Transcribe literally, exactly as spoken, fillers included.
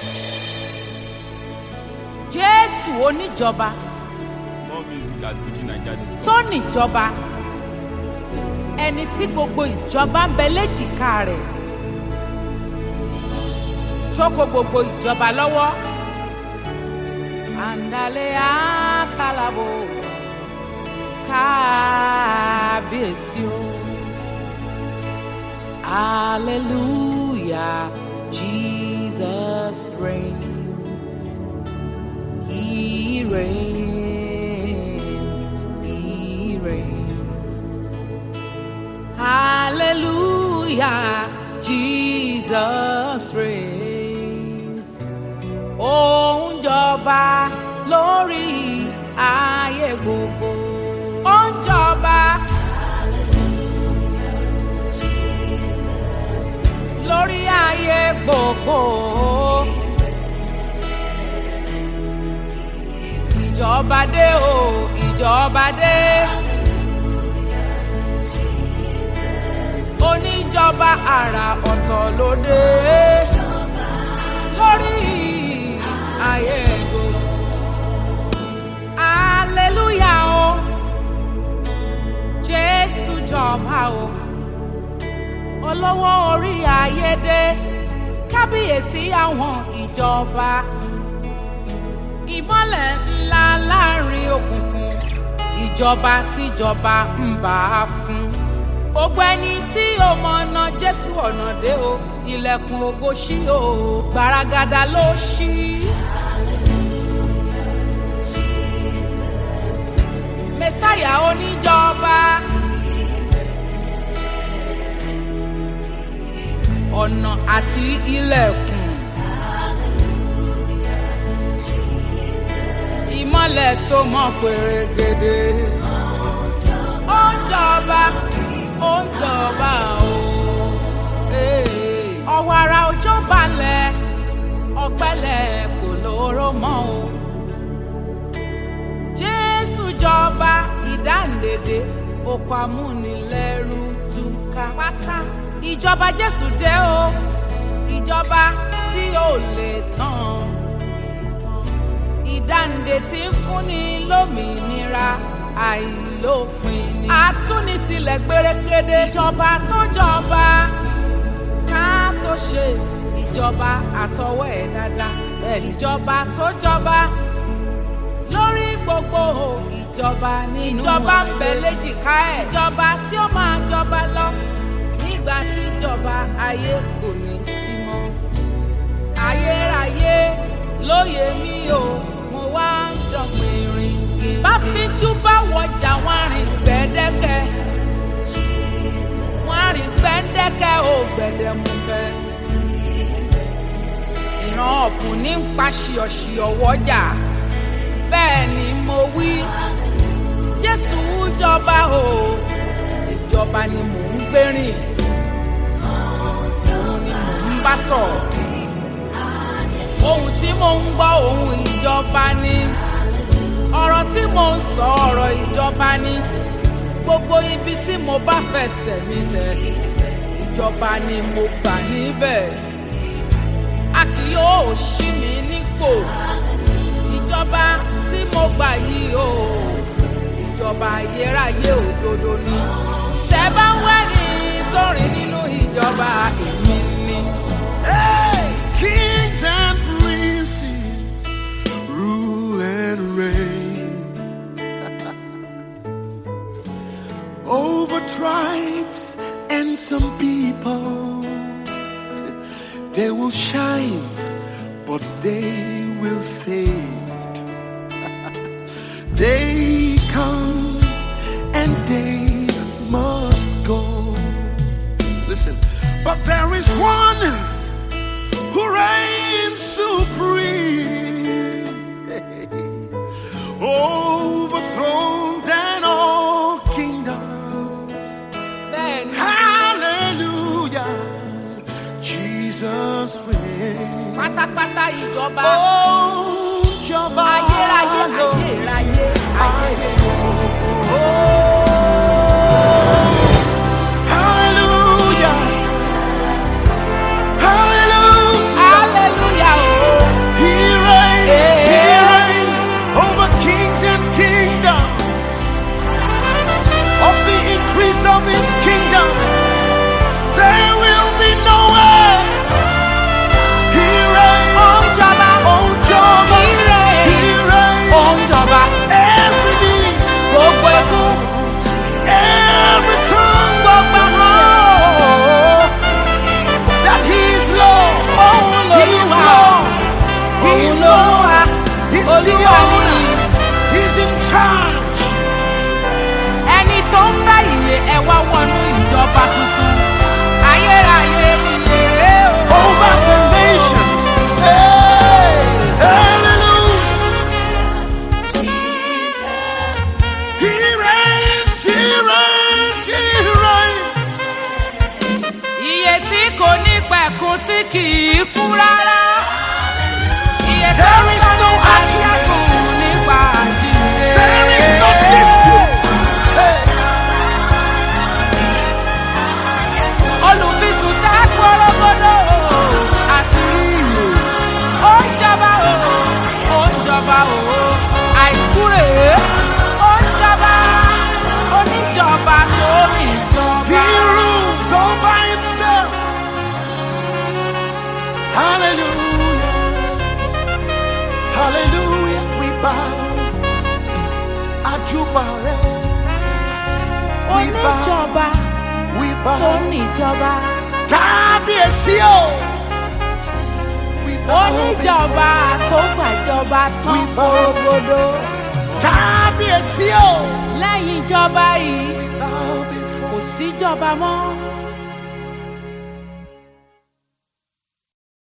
Jésù oníjọba More music at fuji naija dot com. tó níjọba, ẹni tí gbogbo ìjọba ń bẹ léjìká rẹ̀, tó kó gbogbo ìjọba lọ́wọ́. Àǹdálẹ́ àkàlàbò kábíyèsí o. Hallelujah, Jesus reigns. He reigns, He reigns. Hallelujah, Jesus reigns. Ó ń jọba lórí ayé gbogbo. Ó ń jọba lórí ayé gbogbo. Ìjọba dé o, ìjọba dé. Oníjọba àrà ọ̀tọ̀ ló dé lórí ayé gbogbo. Hallelujah o, Jésù jọba o. Olówó orí ayé dé, kábíyèsí àwọn ìjọba. Ìmọ́lẹ̀ ńlá láàrin òkùnkùn, ìjọba tíjọba ń bá a fún. Gbogbo ẹni tí ó mọ̀nà Jésù ọ̀nà dé o, ilẹ̀kùn ògo ṣí o, gbaragada ló ṣí. Mẹ́sáyà oníjọba, ọ̀nà àti ilẹ̀kùn. Ìmọ́lẹ̀ tó mọ́ pèrègèdè. Ó ń jọba, ó ń jọba o. Ọ̀wàrà òjò balẹ̀, ọ̀gbẹlẹ̀ kò lóró mọ́ o. Jésù jọba, ìdáǹdèdè, oko amúnilẹ́rú túká pátá. Ìjọba Jésù dé o, ìjọba tí ò lè tán. Ìdáǹdè tí ń fúnni lómìnira àìlópin ni. Àtúnisílẹ̀ gbérékédé, ìjọba tó jọba ká tó ṣe ìjọba àtọwọ́ ẹ̀ dáadáa. Ìjọba tó jọba lórí gbogbo ìjọba nínú ìjọba ń bẹ léjìká ẹ̀. Ìjọba tí ó máa jọba lọ nígbà tí ìjọba ayé kò ní sí mọ́. Ayérayé lóye mi o, mo wá ń dọ̀gbìn rìn kiri. Bá fíjú bá wọjà wọ́n rìn gbẹ́dẹ́kẹ́, wọ́n rìn gbẹ́dẹ́kẹ́ o gbẹ̀dẹ̀mukẹ́. Ìran ọ̀kùn ní ń pa ṣìọ̀ṣìọ̀ wọ́jà, bẹ́ẹ̀ ni mo wí. Jésù jọba o, ìjọba ni mò ń gbérìn, òun ni mò ń bá sọ̀rọ̀. Ohun tí mò ń gbọ́ ohun ìjọba ni, ọ̀rọ̀ tí mò ń sọ ọ̀rọ̀ ìjọba ni. Gbogbo ibi tí mo bá fẹsẹ̀ mi tẹ̀, ìjọba ni mo gbà níbẹ̀. A kì yóò ṣí mi nípò. Ìjọba tí mo gbà yìí o, ìjọba ayérayé òdodo ni. Tẹ́ bá ń wẹ́ni tó rìn nínú ìjọba èmi ni. Hey! Kings and princes rule and reign over tribes and some people. They will shine, but they will fade. They come and they must go. Listen, but there is one who reigns supreme over thrones and all kingdoms. Ben. Hallelujah, Jesus reigns. Pátápátá ìjọba. Oh, jọba Ayérayé, lọ. ayérayé, ayérayé. Hallelujah, hallelujah. Hallelujah o. kú rárá. Iye tó ń sọ aṣẹ́gun nípa àjíǹde. There is no dispute. Olùfisùn tá gbọ́rọ́gbọ́dọ̀ àti ìlú. Ó ń jọba o, ó ń jọba o, àìkú rèé. Ó ń jọba, oníjọba tó ní ìjọba. He rules all by himself. Hallelujah. Hallelujah. We bow. Ajubare. We bow. Oníjọba We tó bow. ní ìjọba. Kábíyèsí o. We bow. Oníjọba tó gbàjọba tán We bow. gbogbo. Kábíyèsí o. Lẹ́yìn ìjọba yìí Bow before kò síjọba mọ́.